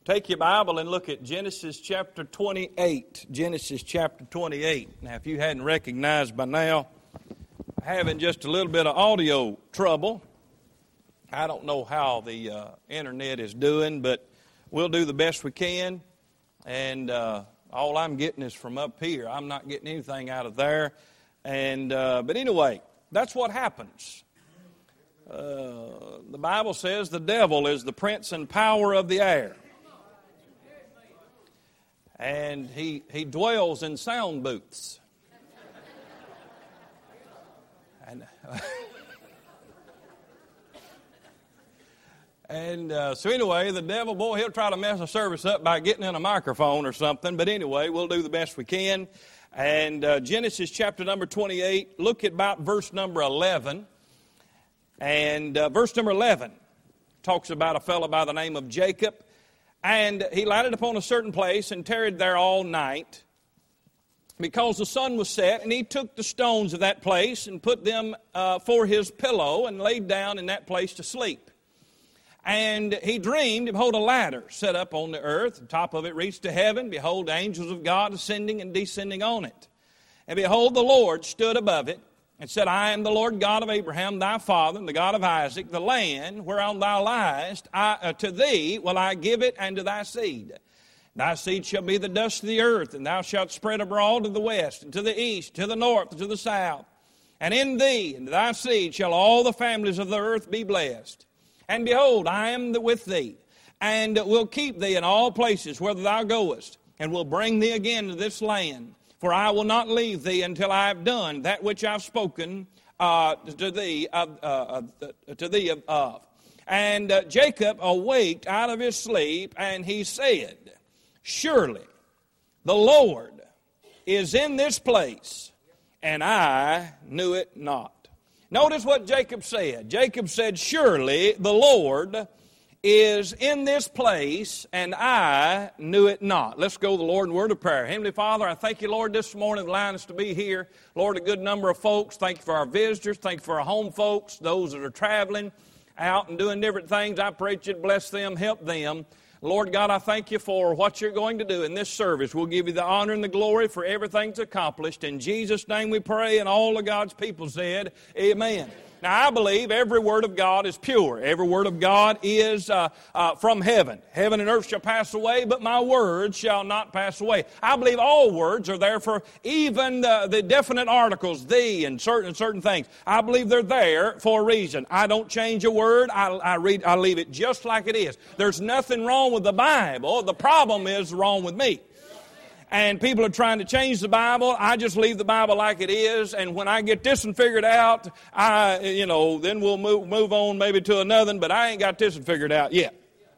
Take your Bible and look at Genesis chapter 28. Genesis chapter 28. Now, if you hadn't recognized by now, having just a little bit of audio trouble. I don't know how the internet is doing, but we'll do the best we can. And all I'm getting is from up here. I'm not getting anything out of there. And but anyway, that's what happens. The Bible says the devil is the prince and power of the air. And he dwells in sound booths. And so anyway, the devil, boy, he'll try to mess the service up by getting in a microphone or something. But anyway, we'll do the best we can. And Genesis chapter number 28, look at about verse number 11. And verse number 11 talks about a fellow by the name of Jacob. And he lighted upon a certain place and tarried there all night, because the sun was set, and he took the stones of that place and put them for his pillow and laid down in that place to sleep. And he dreamed, behold, a ladder set up on the earth. The top of it reached to heaven. Behold, the angels of God ascending and descending on it. And behold, the Lord stood above it and said, I am the Lord God of Abraham, thy father, and the God of Isaac. The land whereon thou liest, to thee will I give it, and to thy seed. Thy seed shall be the dust of the earth, and thou shalt spread abroad to the west, and to the east, to the north, and to the south. And in thee and thy seed shall all the families of the earth be blessed. And behold, I am with thee, and will keep thee in all places whither thou goest, and will bring thee again to this land. For I will not leave thee until I have done that which I have spoken to thee of. And Jacob awaked out of his sleep, and he said, Surely the Lord is in this place, and I knew it not. Notice what Jacob said. Jacob said, Surely the Lord is in this place, and I knew it not. Let's go to the Lord in word of prayer. Heavenly Father, I thank you, Lord, this morning allowing us to be here. Lord, a good number of folks. Thank you for our visitors. Thank you for our home folks, those that are traveling out and doing different things. I pray that you'd bless them, help them. Lord God, I thank you for what you're going to do in this service. We'll give you the honor and the glory for everything that's accomplished. In Jesus' name we pray, and all of God's people said, Amen. Now, I believe every word of God is pure. Every word of God is from heaven. Heaven and earth shall pass away, but my words shall not pass away. I believe all words are there for even the definite articles, thee, and certain things. I believe they're there for a reason. I don't change a word. I leave it just like it is. There's nothing wrong with the Bible. The problem is wrong with me. And people are trying to change the Bible. I just leave the Bible like it is. And when I get this one figured out, then we'll move on maybe to another one. But I ain't got this one figured out yet.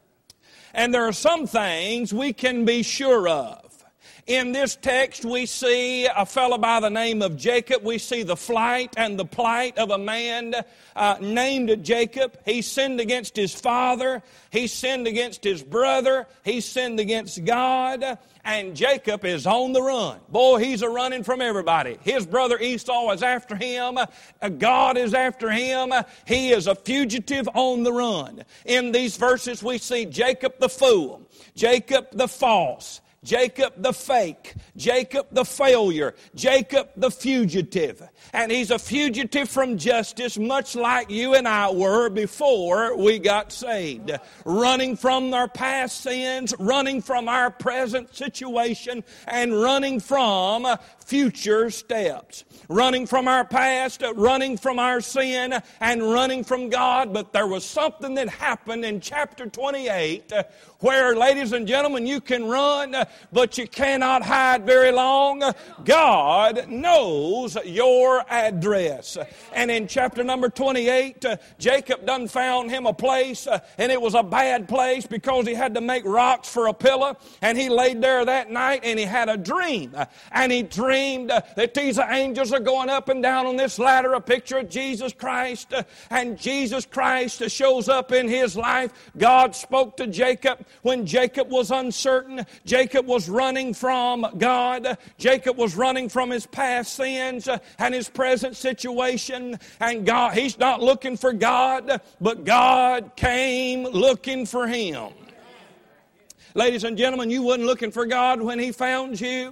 And there are some things we can be sure of. In this text, we see a fellow by the name of Jacob. We see the flight and the plight of a man named Jacob. He sinned against his father. He sinned against his brother. He sinned against God. And Jacob is on the run. Boy, he's a-running from everybody. His brother Esau is after him. God is after him. He is a fugitive on the run. In these verses, we see Jacob the fool, Jacob the false, Jacob the fake, Jacob the failure, Jacob the fugitive. And he's a fugitive from justice, much like you and I were before we got saved. Running from our past sins, running from our present situation, and running from future steps. Running from our past, running from our sin, and running from God. But there was something that happened in chapter 28 where, ladies and gentlemen, you can run, but you cannot hide very long. God knows your address. And in chapter number 28, Jacob done found him a place, and it was a bad place because he had to make rocks for a pillow. And he laid there that night, and he had a dream. And he dreamed that these angels are going up and down on this ladder, a picture of Jesus Christ. And Jesus Christ shows up in his life. God spoke to Jacob when Jacob was uncertain. Jacob was running from God. Jacob was running from his past sins and his present situation. And God, he's not looking for God, but God came looking for him. Ladies and gentlemen, you wasn't looking for God when He found you.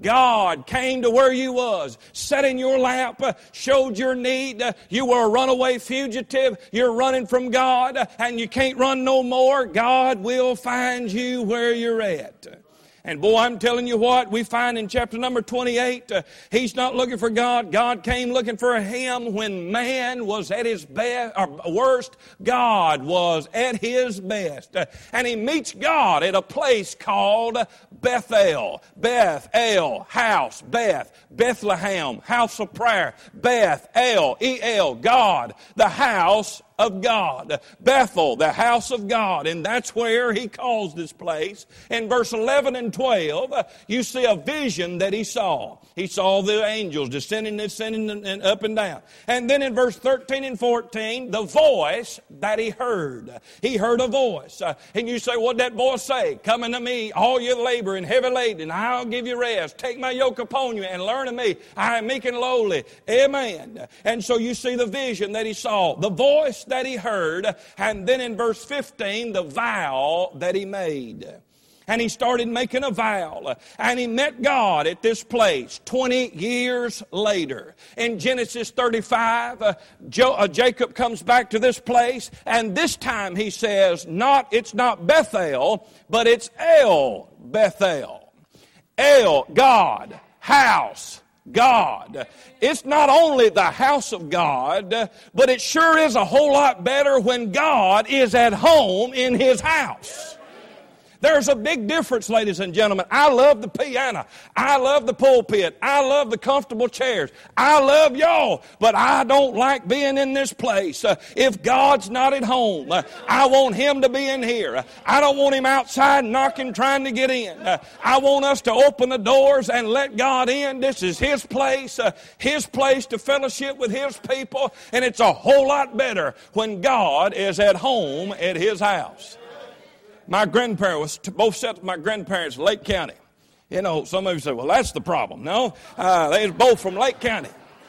God came to where you was, sat in your lap, showed your need. You were a runaway fugitive. You're running from God, and you can't run no more. God will find you where you're at. And boy, I'm telling you what, we find in chapter number 28, He's not looking for God. God came looking for Him when man was at his best, or worst. God was at His best. And He meets God at a place called Bethel. Beth-el, house. Beth, Bethlehem, house of prayer. Beth-el, E-L, God, the house of God. Bethel, the house of God. And that's where He calls this place. In verse 11 and 12, you see a vision that He saw. He saw the angels descending and up and down. And then in verse 13 and 14, the voice that He heard. He heard a voice. And you say, what did that voice say? Come unto me, all you labor and heavy laden, and I'll give you rest. Take my yoke upon you and learn of me. I am meek and lowly. Amen. And so you see the vision that he saw, the voice that he heard, and then in verse 15, the vow that he made. And he started making a vow. And he met God at this place 20 years later. In Genesis 35, Jacob comes back to this place. And this time he says, it's not Bethel, but it's El Bethel. El, God, house, God. It's not only the house of God, but it sure is a whole lot better when God is at home in His house. There's a big difference, ladies and gentlemen. I love the piano. I love the pulpit. I love the comfortable chairs. I love y'all, but I don't like being in this place. If God's not at home, I want Him to be in here. I don't want Him outside knocking, trying to get in. I want us to open the doors and let God in. This is His place to fellowship with His people, and it's a whole lot better when God is at home at His house. My grandparents, both sets of my grandparents, Lake County. You know, some of you say, well, that's the problem. No, they was both from Lake County.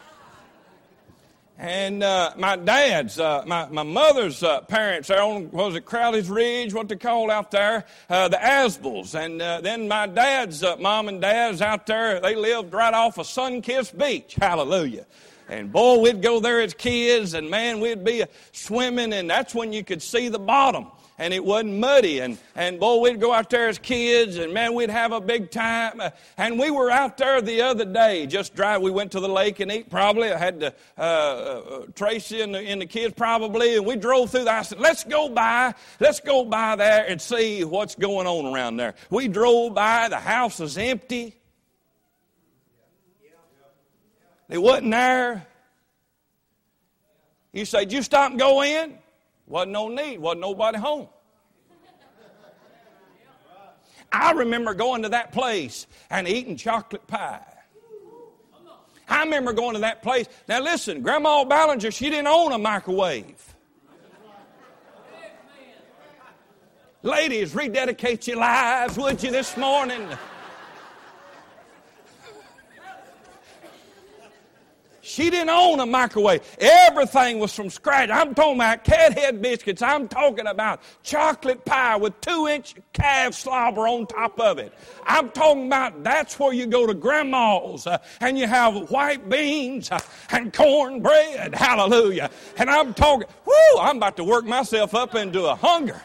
And my dad's, my mother's parents, they're on, what was it, Crowley's Ridge, what they call out there, the Asbels. And then my dad's mom and dad's out there, they lived right off of Sunkissed Beach. Hallelujah. And boy, we'd go there as kids, and man, we'd be swimming, and that's when you could see the bottom. And it wasn't muddy. And boy, we'd go out there as kids, and man, we'd have a big time. And we were out there the other day, just drive. We went to the lake and eat probably. I had Tracy and the kids probably, and we drove through there. I said, let's go by there and see what's going on around there. We drove by, the house was empty. It wasn't there. You say, did you stop and go in? Wasn't no need. Wasn't nobody home. I remember going to that place and eating chocolate pie. I remember going to that place. Now listen, Grandma Ballinger, she didn't own a microwave. Ladies, rededicate your lives, would you, this morning? She didn't own a microwave. Everything was from scratch. I'm talking about cat head biscuits. I'm talking about chocolate pie with 2-inch calf slobber on top of it. I'm talking about that's where you go to Grandma's and you have white beans and cornbread. Hallelujah. And I'm talking, I'm about to work myself up into a hunger.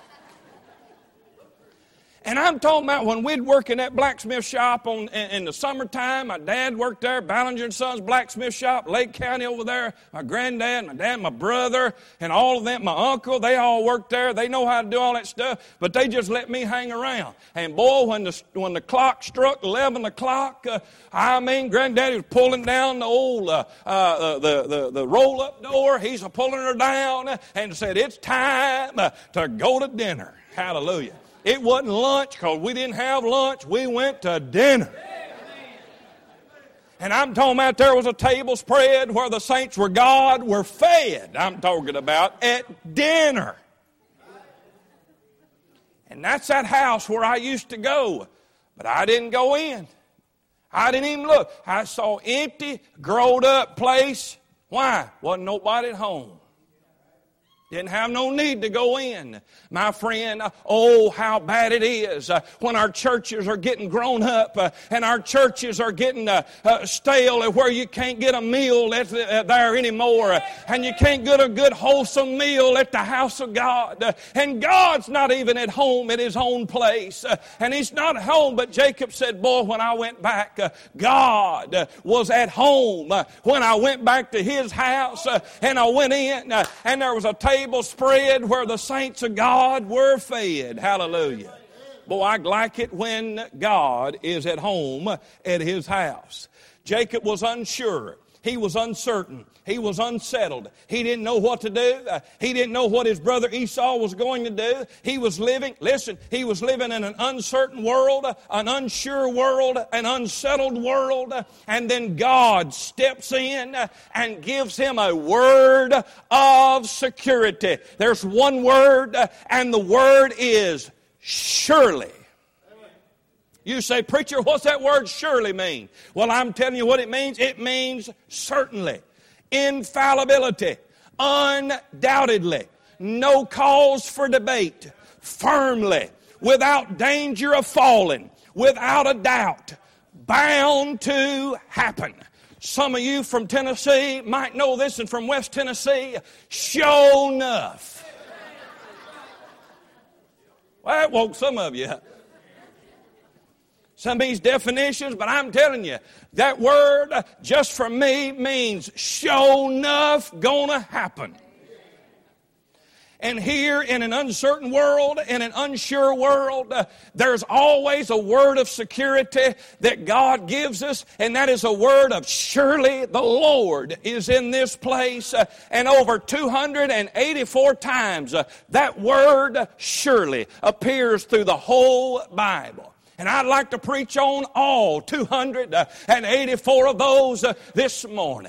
And I'm talking about when we'd work in that blacksmith shop in the summertime. My dad worked there, Ballinger & Sons blacksmith shop, Lake County over there. My granddad, my dad, my brother, and all of them, my uncle, they all worked there. They know how to do all that stuff, but they just let me hang around. And boy, when the clock struck 11 o'clock, Granddaddy was pulling down the old the roll-up door. He's pulling her down and said, it's time to go to dinner. Hallelujah. It wasn't lunch because we didn't have lunch. We went to dinner. And I'm talking about there was a table spread where the saints were God were fed. I'm talking about at dinner. And that's that house where I used to go. But I didn't go in. I didn't even look. I saw empty, growed up place. Why? Wasn't nobody at home. Didn't have no need to go in. My friend, oh, how bad it is when our churches are getting grown up and our churches are getting stale where you can't get a meal there anymore and you can't get a good wholesome meal at the house of God. And God's not even at home at His own place. And He's not at home, but Jacob said, boy, when I went back, God was at home. When I went back to His house and I went in and there was a table spread where the saints of God were fed. Hallelujah. Boy, I like it when God is at home at His house. Jacob was unsure. He was uncertain. He was unsettled. He didn't know what to do. He didn't know what his brother Esau was going to do. He was living, listen, he was living in an uncertain world, an unsure world, an unsettled world. And then God steps in and gives him a word of security. There's one word, and the word is surely. You say, preacher, what's that word surely mean? Well, I'm telling you what it means. It means certainly, infallibility, undoubtedly, no cause for debate, firmly, without danger of falling, without a doubt, bound to happen. Some of you from Tennessee might know this, and from West Tennessee, sure enough. Well, that woke some of you up. Some of these definitions, but I'm telling you, that word just for me means sure enough gonna happen. And here in an uncertain world, in an unsure world, there's always a word of security that God gives us, and that is a word of surely the Lord is in this place. And over 284 times that word surely appears through the whole Bible. And I'd like to preach on all 284 of those this morning.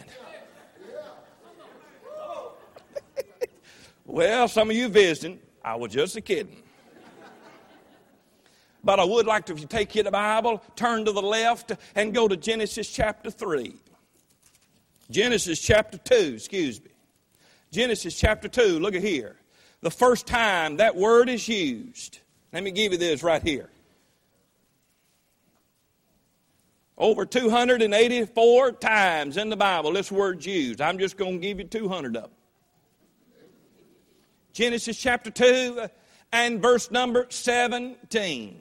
Well, some of you visiting, I was just kidding. But I would like to, if you take your Bible, turn to the left and go to Genesis chapter 3. Genesis chapter 2, Genesis chapter 2, look at here. The first time that word is used. Let me give you this right here. Over 284 times in the Bible this word's used. I'm just going to give you 200 of them. Genesis chapter 2 and verse number 17.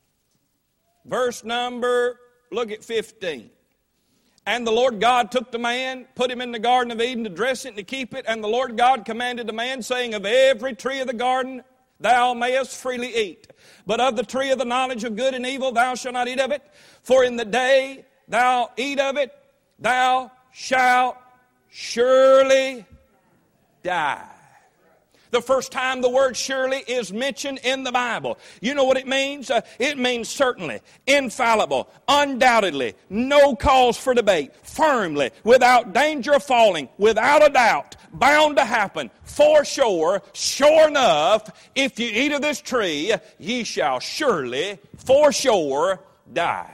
Verse number, look at 15. And the Lord God took the man, put him in the Garden of Eden to dress it and to keep it. And the Lord God commanded the man, saying, of every tree of the garden thou mayest freely eat. But of the tree of the knowledge of good and evil thou shalt not eat of it. For in the day thou eat of it, thou shalt surely die. The first time the word surely is mentioned in the Bible. You know what it means? It means certainly, infallible, undoubtedly, no cause for debate, firmly, without danger of falling, without a doubt, bound to happen, for sure, sure enough, if you eat of this tree, ye shall surely, for sure, die.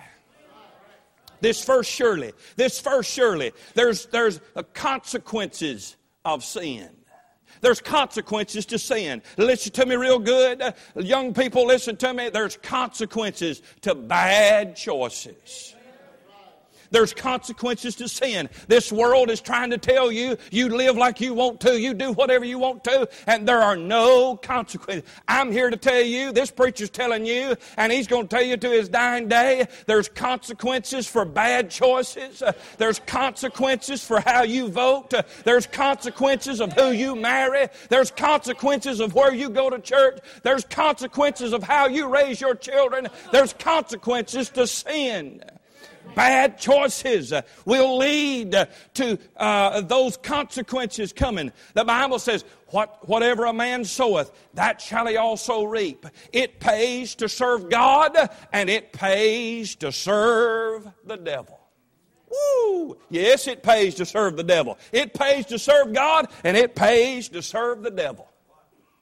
This first surely, there's consequences of sin. There's consequences to sin. Listen to me real good. Young people, listen to me. There's consequences to bad choices. There's consequences to sin. This world is trying to tell you, you live like you want to, you do whatever you want to, and there are no consequences. I'm here to tell you, this preacher's telling you, and he's going to tell you to his dying day, there's consequences for bad choices. There's consequences for how you vote. There's consequences of who you marry. There's consequences of where you go to church. There's consequences of how you raise your children. There's consequences to sin. Bad choices will lead to those consequences coming. The Bible says, whatever a man soweth, that shall he also reap. It pays to serve God, and it pays to serve the devil. Woo! Yes, it pays to serve the devil. It pays to serve God, and it pays to serve the devil.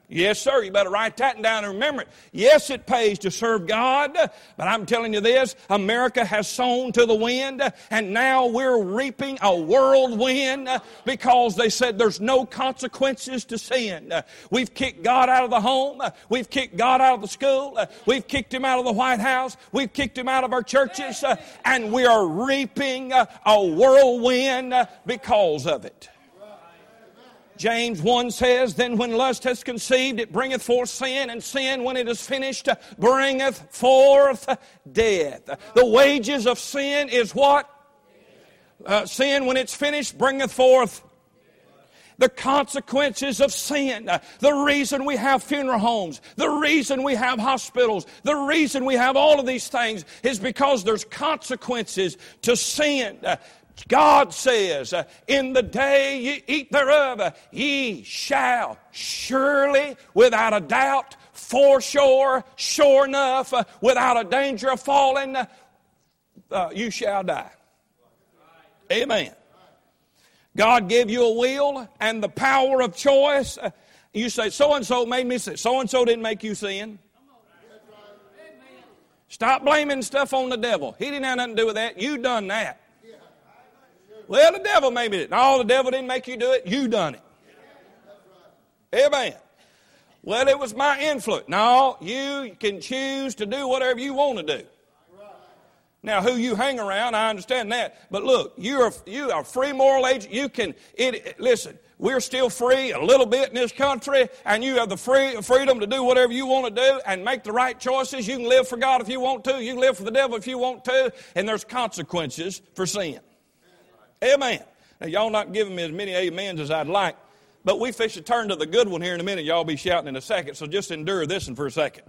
Yes, sir. You better write that down and remember it. Yes, it pays to serve God, but I'm telling you this, America has sown to the wind, and now we're reaping a whirlwind because they said there's no consequences to sin. We've kicked God out of the home. We've kicked God out of the school. We've kicked Him out of the White House. We've kicked Him out of our churches, and we are reaping a whirlwind because of it. James 1 says, then when lust has conceived, it bringeth forth sin, and sin, when it is finished, bringeth forth death. The wages of sin is what? Sin, when it's finished, bringeth forth the consequences of sin. The reason we have funeral homes, the reason we have hospitals, the reason we have all of these things is because there's consequences to sin. God says, in the day ye eat thereof, ye shall surely, without a doubt, for sure, sure enough, without a danger of falling, you shall die. Amen. God gave you a will and the power of choice. You say, so-and-so made me sin. So-and-so didn't make you sin. Stop blaming stuff on the devil. He didn't have nothing to do with that. You done that. Well, the devil made me. No, the devil didn't make you do it. You done it. Amen. Well, it was my influence. No, you can choose to do whatever you want to do. Now, who you hang around, I understand that. But look, you are a free moral agent. You can, listen, we're still free a little bit in this country, and you have the freedom to do whatever you want to do and make the right choices. You can live for God if you want to. You can live for the devil if you want to. And there's consequences for sin. Amen. Now, y'all not giving me as many amens as I'd like, but we fix to turn to the good one here in a minute. Y'all be shouting in a second, so just endure this one for a second.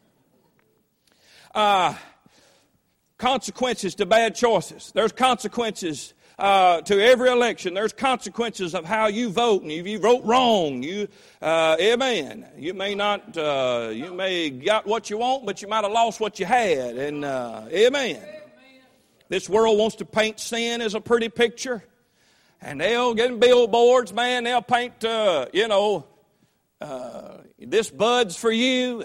Consequences to bad choices. There's consequences to every election. There's consequences of how you vote, and if you vote wrong, amen. You may not, you may got what you want, but you might have lost what you had, and amen. This world wants to paint sin as a pretty picture. And they'll get billboards, man. They'll paint, this bud's for you.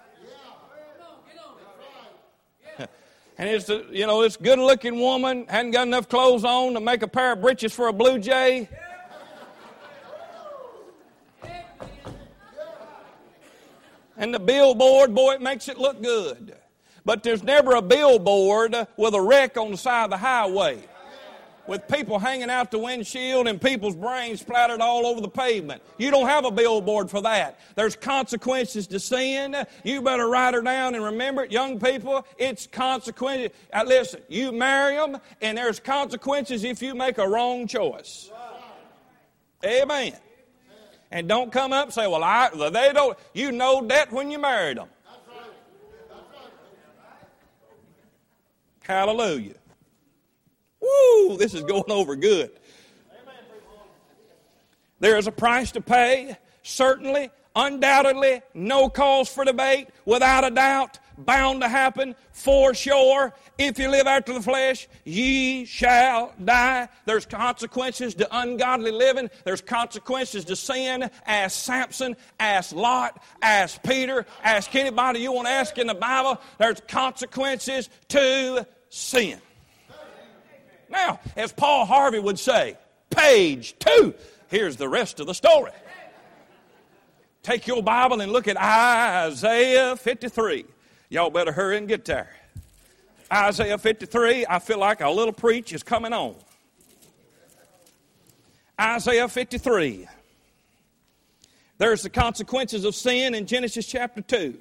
And it's, this good-looking woman hadn't got enough clothes on to make a pair of breeches for a blue jay. And the billboard, boy, it makes it look good. But there's never a billboard with a wreck on the side of the highway, with people hanging out the windshield and people's brains splattered all over the pavement. You don't have a billboard for that. There's consequences to sin. You better write her down and remember it. Young people, it's consequences. Listen, you marry them, and there's consequences if you make a wrong choice. Amen. And don't come up and say, well, they don't. You know that when you married them. Hallelujah. Woo, this is going over good. There is a price to pay, certainly, undoubtedly, no cause for debate, without a doubt, bound to happen, for sure. If you live after the flesh, ye shall die. There's consequences to ungodly living. There's consequences to sin. Ask Samson, ask Lot, ask Peter, ask anybody you want to ask in the Bible. There's consequences to sin. Now, as Paul Harvey would say, page 2, here's the rest of the story. Take your Bible and look at Isaiah 53. Y'all better hurry and get there. Isaiah 53, I feel like a little preach is coming on. Isaiah 53. There's the consequences of sin in Genesis chapter 2.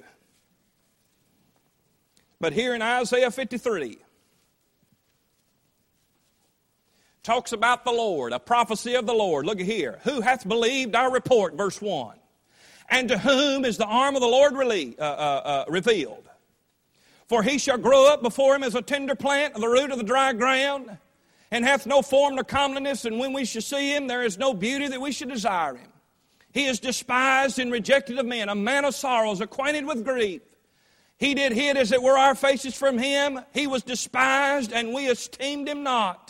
But here in Isaiah 53, talks about the Lord, a prophecy of the Lord. Look at here. Who hath believed our report, verse 1? And to whom is the arm of the Lord revealed? For he shall grow up before him as a tender plant of the root of the dry ground, and hath no form nor comeliness, and when we shall see him, there is no beauty that we should desire him. He is despised and rejected of men, a man of sorrows, acquainted with grief. He did hid as it were our faces from him. He was despised, and we esteemed him not.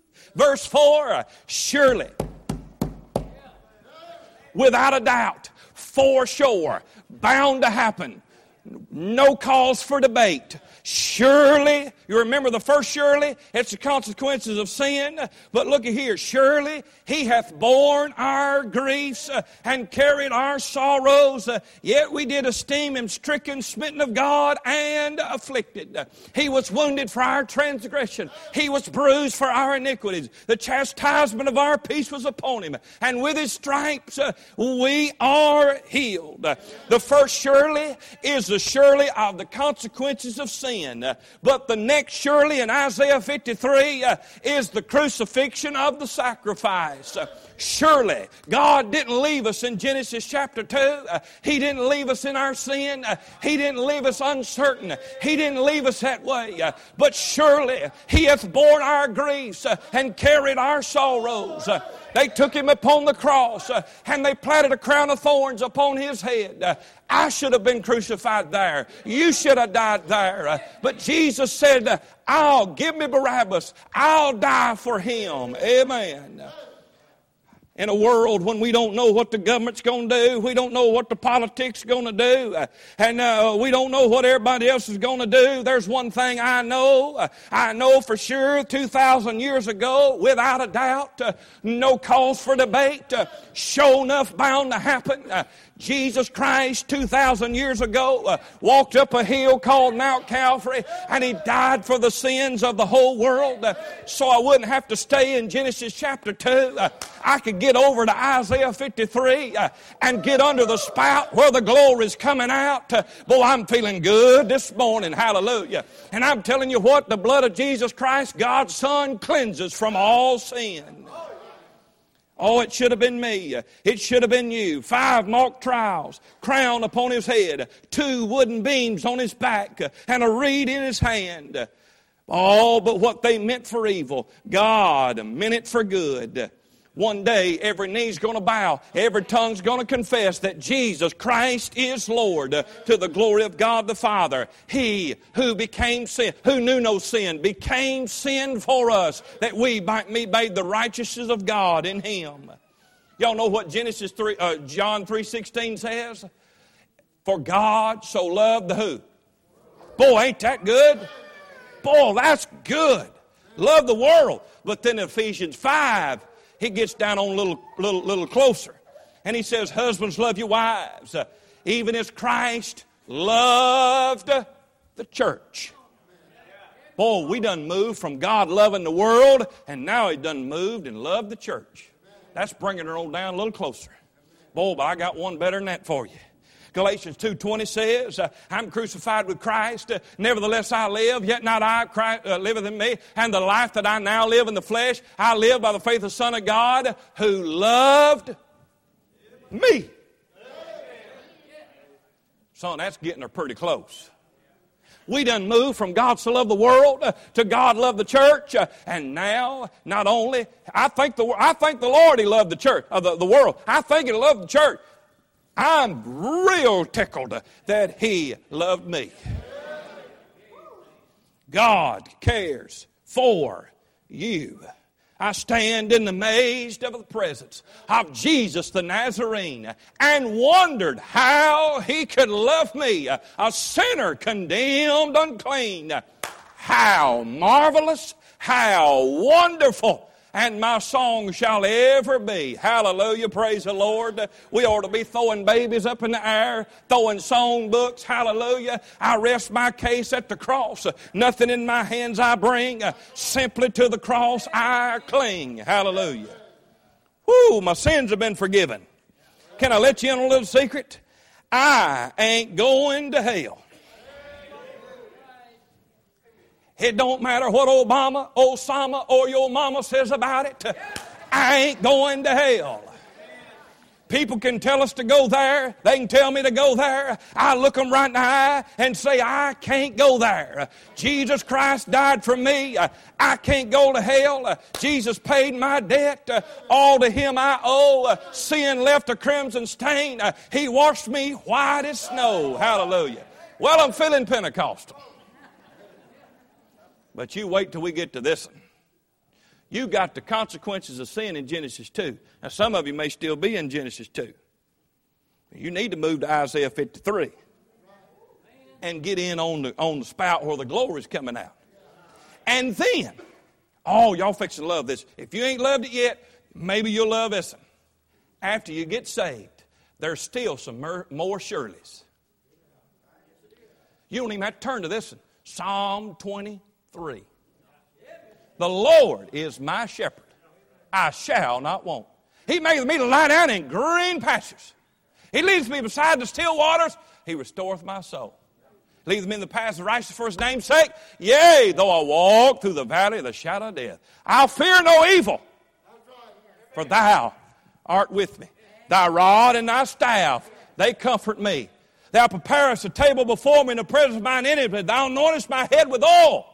Verse 4, surely, without a doubt, for sure, bound to happen. No cause for debate. Surely, you remember the first surely? It's the consequences of sin. But look at here. Surely He hath borne our griefs and carried our sorrows. Yet we did esteem Him stricken, smitten of God, and afflicted. He was wounded for our transgression. He was bruised for our iniquities. The chastisement of our peace was upon Him. And with His stripes we are healed. The first surely is the surely of the consequences of sin. But the next surely in Isaiah 53 is the crucifixion of the sacrifice. Surely God didn't leave us in Genesis chapter 2. He didn't leave us in our sin. He didn't leave us uncertain. He didn't leave us that way. But surely He hath borne our griefs and carried our sorrows. They took Him upon the cross and they planted a crown of thorns upon His head. I should have been crucified there. You should have died there. But Jesus said, give me Barabbas. I'll die for him. Amen. In a world when we don't know what the government's going to do, we don't know what the politics is going to do, and we don't know what everybody else is going to do, there's one thing I know. I know for sure 2,000 years ago, without a doubt, no cause for debate, sure enough bound to happen. Jesus Christ 2,000 years ago walked up a hill called Mount Calvary, and He died for the sins of the whole world. So I wouldn't have to stay in Genesis chapter 2. I could get over to Isaiah 53 and get under the spout where the glory is coming out. Boy, I'm feeling good this morning. Hallelujah. And I'm telling you what, the blood of Jesus Christ, God's Son, cleanses from all sin. Oh, it should have been me. It should have been you. 5 mock trials, crown upon His head, 2 wooden beams on His back, and a reed in His hand. Oh, but what they meant for evil, God meant it for good. One day, every knee's going to bow, every tongue's going to confess that Jesus Christ is Lord, to the glory of God the Father. He who became sin, who knew no sin, became sin for us, that we might be made the righteousness of God in Him. Y'all know what John 3:16 says? For God so loved the who? Boy, ain't that good? Boy, that's good. Love the world. But then Ephesians 5, he gets down on a little closer. And he says, husbands, love your wives, even as Christ loved the church. Boy, we done moved from God loving the world, and now He done moved and loved the church. That's bringing her on down a little closer. Boy, but I got one better than that for you. Galatians 2:20 says, I'm crucified with Christ. Nevertheless I live, yet not I, Christ liveth in me. And the life that I now live in the flesh, I live by the faith of the Son of God, who loved me. Son, that's getting her pretty close. We done moved from God so loved the world to God loved the church. And now, not only, I thank the Lord He loved the church, the world. I think He loved the church. I'm real tickled that He loved me. God cares for you. I stand in the maze of the presence of Jesus the Nazarene and wondered how He could love me, a sinner condemned unclean. How marvelous, how wonderful. And my song shall ever be. Hallelujah, praise the Lord. We ought to be throwing babies up in the air, throwing song books. Hallelujah. I rest my case at the cross. Nothing in my hands I bring. Simply to the cross I cling. Hallelujah. Whoo, my sins have been forgiven. Can I let you in on a little secret? I ain't going to hell. It don't matter what Obama, Osama, or your mama says about it. I ain't going to hell. People can tell us to go there. They can tell me to go there. I look them right in the eye and say, I can't go there. Jesus Christ died for me. I can't go to hell. Jesus paid my debt. All to Him I owe. Sin left a crimson stain. He washed me white as snow. Hallelujah. Well, I'm feeling Pentecostal. But you wait till we get to this one. You got the consequences of sin in Genesis 2. Now, some of you may still be in Genesis 2. You need to move to Isaiah 53 and get in on the spout where the glory's coming out. And then, oh, y'all fixing to love this. If you ain't loved it yet, maybe you'll love this one. After you get saved, there's still some more surelys. You don't even have to turn to this one. Psalm 23. The Lord is my shepherd. I shall not want. He maketh me to lie down in green pastures. He leads me beside the still waters. He restoreth my soul. Leadeth me in the paths of righteousness for his name's sake. Yea, though I walk through the valley of the shadow of death, I'll fear no evil. For thou art with me. Thy rod and thy staff, they comfort me. Thou preparest a table before me in the presence of mine enemies. Thou anointest my head with oil.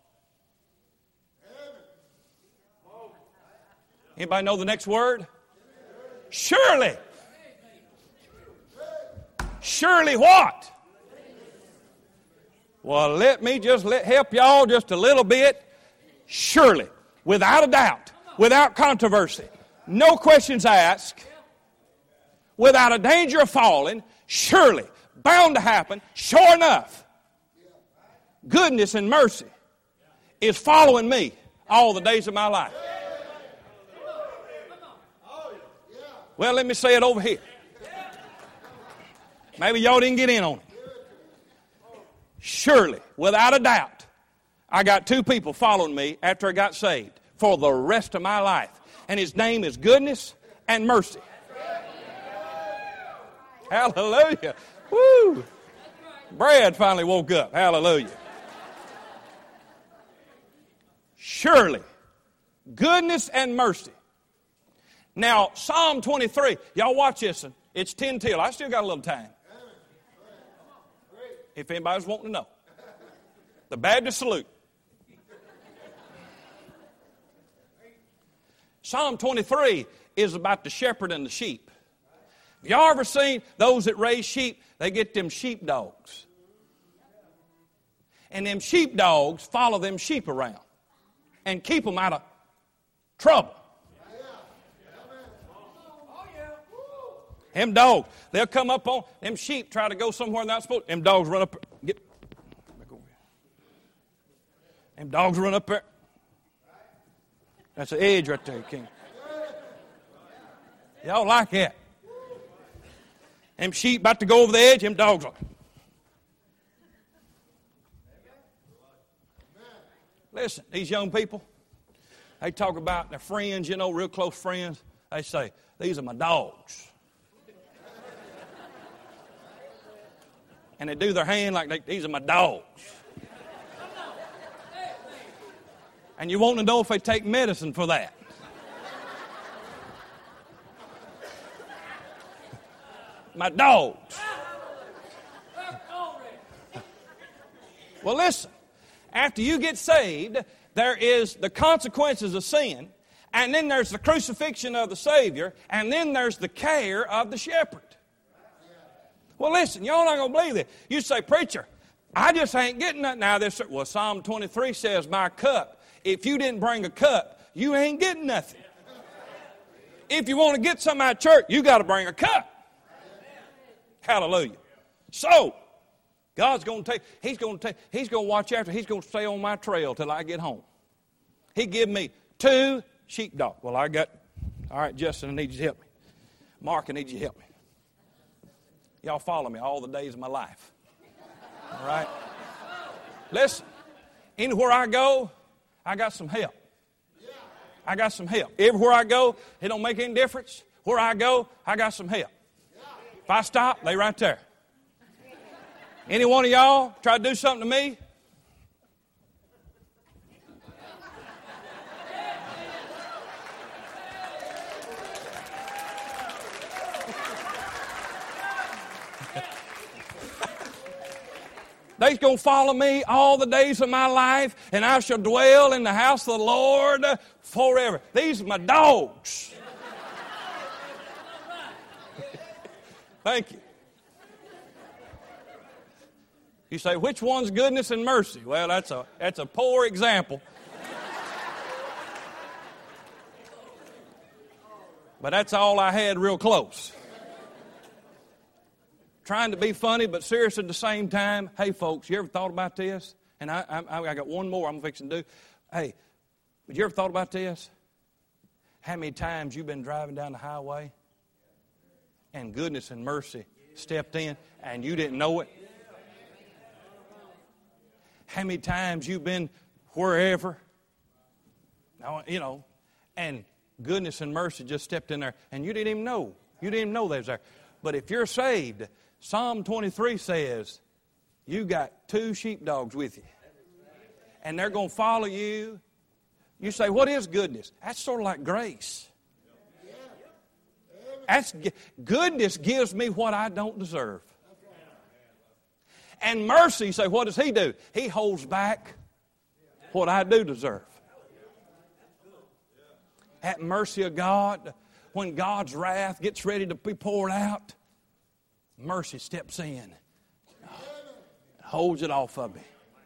Anybody know the next word? Surely. Surely what? Well, let me just help y'all just a little bit. Surely, without a doubt, without controversy, no questions asked, without a danger of falling, surely, bound to happen, sure enough, goodness and mercy is following me all the days of my life. Well, let me say it over here. Maybe y'all didn't get in on it. Surely, without a doubt, I got two people following me after I got saved for the rest of my life. And his name is goodness and mercy. Hallelujah. Woo. Brad finally woke up. Hallelujah. Surely, goodness and mercy. Now, Psalm 23. Y'all watch this one. It's 10 till. I still got a little time. If anybody's wanting to know. The Baptist salute. Psalm 23 is about the shepherd and the sheep. Have y'all ever seen those that raise sheep? They get them sheepdogs. And them sheepdogs follow them sheep around and keep them out of trouble. Them dogs, they'll come up on, them sheep try to go somewhere they're not supposed to. Them dogs run up, get back over here. Them dogs run up there. That's the edge right there, King. Y'all like that. Them sheep about to go over the edge, them dogs are. Listen, these young people, they talk about their friends, you know, real close friends. They say, these are my dogs. And they do their hand like these are my dogs. And you want to know if they take medicine for that. My dogs. Well, listen. After you get saved, there is the consequences of sin, and then there's the crucifixion of the Savior, and then there's the care of the shepherd. Well, listen, y'all not going to believe it. You say, preacher, I just ain't getting nothing out of this. Well, Psalm 23 says, my cup. If you didn't bring a cup, you ain't getting nothing. If you want to get something out of church, you got to bring a cup. Hallelujah. So, God's going to take, He's going to watch after, He's going to stay on my trail till I get home. He give me 2 sheepdogs. Well, all right, Justin, I need you to help me. Mark, I need you to help me. Y'all follow me all the days of my life. All right? Listen, anywhere I go, I got some help. I got some help. Everywhere I go, it don't make any difference. Where I go, I got some help. If I stop, they right there. Any one of y'all try to do something to me? They's going to follow me all the days of my life, and I shall dwell in the house of the Lord forever. These are my dogs. Thank you. You say, which one's goodness and mercy? Well, that's a poor example. But that's all I had real close. trying to be funny but serious at the same time. Hey, folks, you ever thought about this? And I got one more I'm fixing to do. Hey, but you ever thought about this? How many times you've been driving down the highway and goodness and mercy stepped in and you didn't know it? How many times you've been wherever, and goodness and mercy just stepped in there and you didn't even know. You didn't even know they was there. But if you're saved, Psalm 23 says, you got 2 sheepdogs with you. And they're going to follow you. You say, what is goodness? That's sort of like grace. Goodness gives me what I don't deserve. And mercy, you say, what does He do? He holds back what I do deserve. That mercy of God, when God's wrath gets ready to be poured out, mercy steps in, holds it off of me.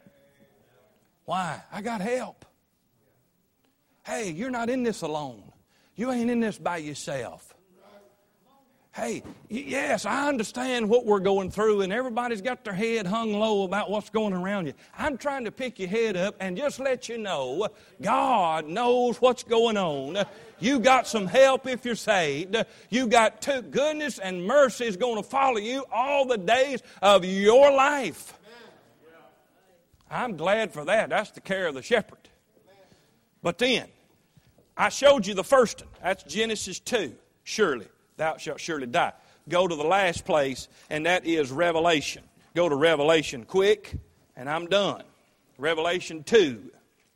Why? I got help. Hey, you're not in this alone. You ain't in this by yourself. Hey, yes, I understand what we're going through, and everybody's got their head hung low about what's going around you. I'm trying to pick your head up and just let you know God knows what's going on. You got some help if you're saved. You got goodness and mercy is going to follow you all the days of your life. I'm glad for that. That's the care of the shepherd. But then, I showed you the first one. That's Genesis 2. Surely, thou shalt surely die. Go to the last place, and that is Revelation. Go to Revelation quick, and I'm done. Revelation 2.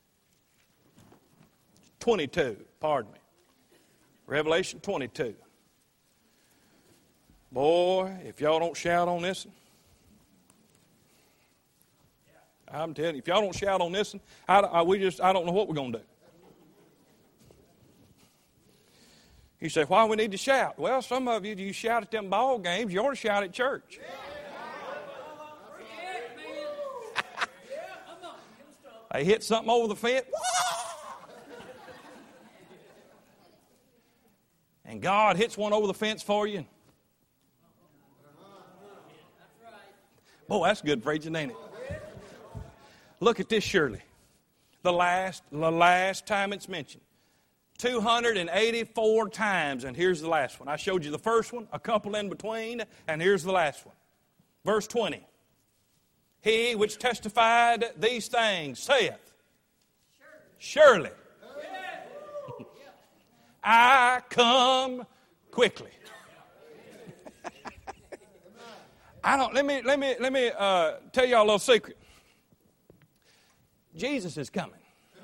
22, pardon me. Revelation 22. Boy, if y'all don't shout on this one, I'm telling you, if y'all don't shout on this one, I don't know what we're going to do. You say, why do we need to shout? Well, some of you shout at them ball games. You ought to shout at church. They hit something over the fence. And God hits one over the fence for you. Boy, that's good preaching, ain't it? Look at this, surely. The last time it's mentioned. 284 times, and here's the last one. I showed you the first one, a couple in between, and here's the last one. Verse 20. He which testified these things saith, surely I come quickly. Let me tell y'all a little secret. Jesus is coming.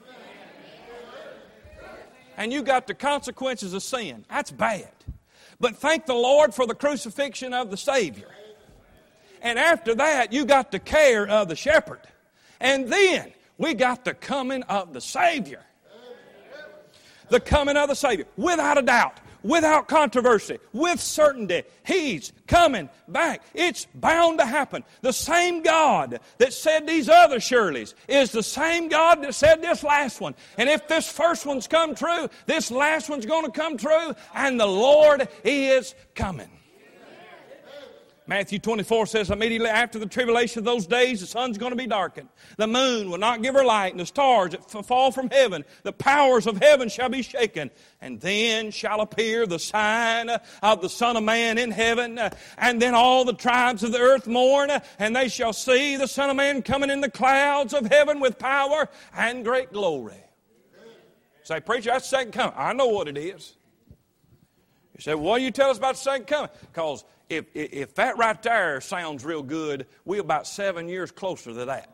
And you got the consequences of sin. That's bad. But thank the Lord for the crucifixion of the Savior. And after that, you got the care of the shepherd. And then we got the coming of the Savior. The coming of the Savior. Without a doubt. Without controversy, with certainty, He's coming back. It's bound to happen. The same God that said these other surelys is the same God that said this last one. And if this first one's come true, this last one's going to come true, and the Lord is coming. Matthew 24 says, immediately after the tribulation of those days, the sun's going to be darkened. The moon will not give her light, and the stars that fall from heaven. The powers of heaven shall be shaken. And then shall appear the sign of the Son of Man in heaven. And then all the tribes of the earth mourn, and they shall see the Son of Man coming in the clouds of heaven with power and great glory. Say, preacher, that's the second coming. I know what it is. You say, well, what do you tell us about the second coming? Because if that right there sounds real good, we're about 7 years closer to that.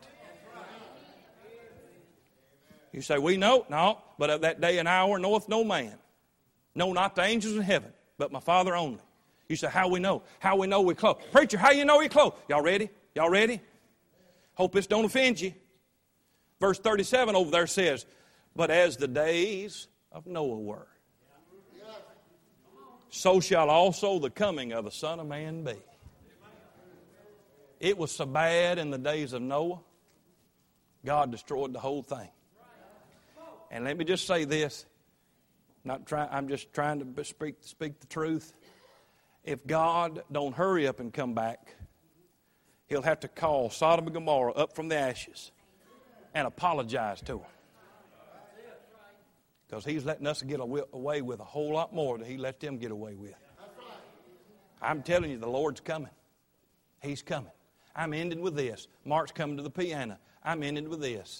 You say, we know? No, but of that day and hour knoweth no man. No, not the angels in heaven, but my Father only. You say, how we know? How we know we're close? Preacher, how you know you're close? Y'all ready? Y'all ready? Hope this don't offend you. Verse 37 over there says, but as the days of Noah were, so shall also the coming of the Son of Man be. It was so bad in the days of Noah, God destroyed the whole thing. And let me just say this. I'm just trying to speak the truth. If God don't hurry up and come back, He'll have to call Sodom and Gomorrah up from the ashes and apologize to them. Because He's letting us get away with a whole lot more than He let them get away with. I'm telling you, the Lord's coming. He's coming. I'm ending with this. Mark's coming to the piano. I'm ending with this.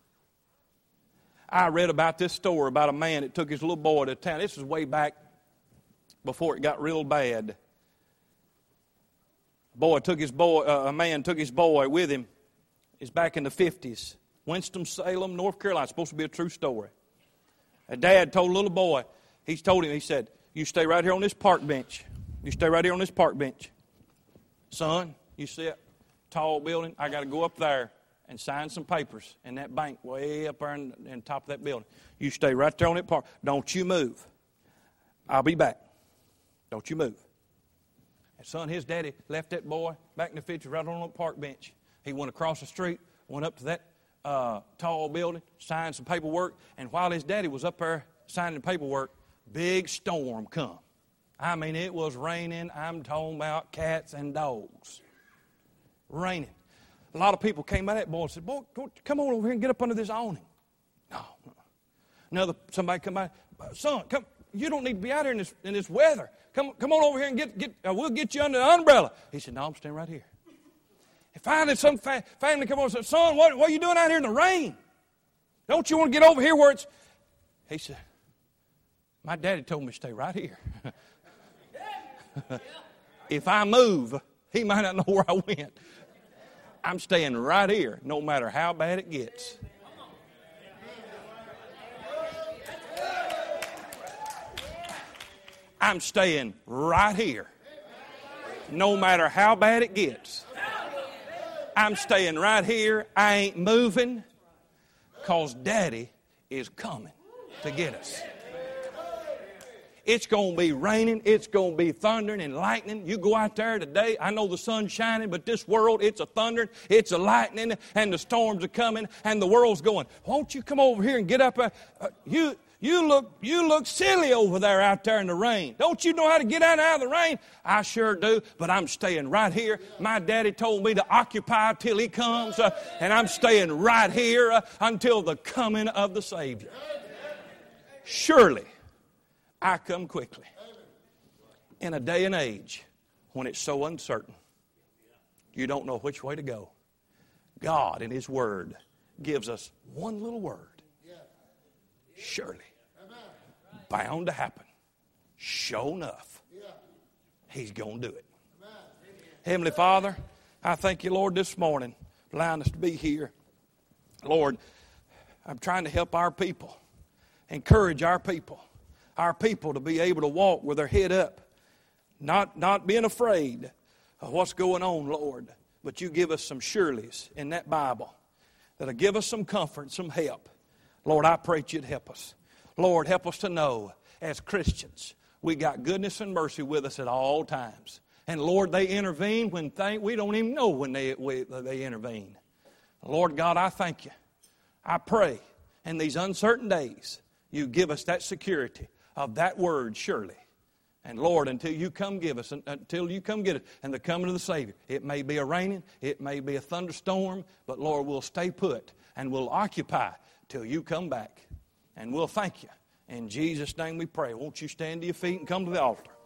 I read about this story about a man that took his little boy to town. This was way back before it got real bad. A man took his boy with him. It's back in the 50s. Winston-Salem, North Carolina. It's supposed to be a true story. A dad told a little boy, he said, you stay right here on this park bench. You stay right here on this park bench. Son, you see that tall building? I got to go up there and sign some papers in that bank way up there in top of that building. You stay right there on that park. Don't you move. I'll be back. Don't you move. And son, his daddy left that boy back in the 50s right on the park bench. He went across the street, went up to that tall building, signed some paperwork, and while his daddy was up there signing paperwork, big storm come. I mean, it was raining. I'm talking about cats and dogs. Raining. A lot of people came by that boy and said, boy, come on over here and get up under this awning. No. Somebody come by, son, come. You don't need to be out here in this weather. Come on over here and we'll get you under the umbrella. He said, no, I'm staying right here. And finally some family come over and said, son, what are you doing out here in the rain? Don't you want to get over here where it's... He said, my daddy told me to stay right here. If I move, he might not know where I went. I'm staying right here, no matter how bad it gets. I'm staying right here, no matter how bad it gets. I'm staying right here. I ain't moving, because Daddy is coming to get us. It's going to be raining. It's going to be thundering and lightning. You go out there today, I know the sun's shining, but this world, it's a thundering, it's a lightning, and the storms are coming, and the world's going, won't you come over here and get up? You look silly over there out there in the rain. Don't you know how to get out of the rain? I sure do, but I'm staying right here. My daddy told me to occupy till He comes, and I'm staying right here until the coming of the Savior. Surely, I come quickly. In a day and age when it's so uncertain, you don't know which way to go. God in His Word gives us one little word. Surely. Bound to happen. Sure enough. He's going to do it. Heavenly Father, I thank You, Lord, this morning for allowing us to be here. Lord, I'm trying to help our people, encourage our people to be able to walk with their head up, not being afraid of what's going on, Lord. But You give us some surelys in that Bible that'll give us some comfort, some help. Lord, I pray that You'd help us. Lord, help us to know as Christians we got goodness and mercy with us at all times. And Lord, they intervene when we don't even know when they intervene. Lord God, I thank You. I pray in these uncertain days You give us that security of that word, surely. And Lord, until You come get us, and the coming of the Savior, it may be a raining, it may be a thunderstorm, but Lord, we'll stay put and we'll occupy till You come back. And we'll thank You. In Jesus' name we pray. Won't you stand to your feet and come to the altar?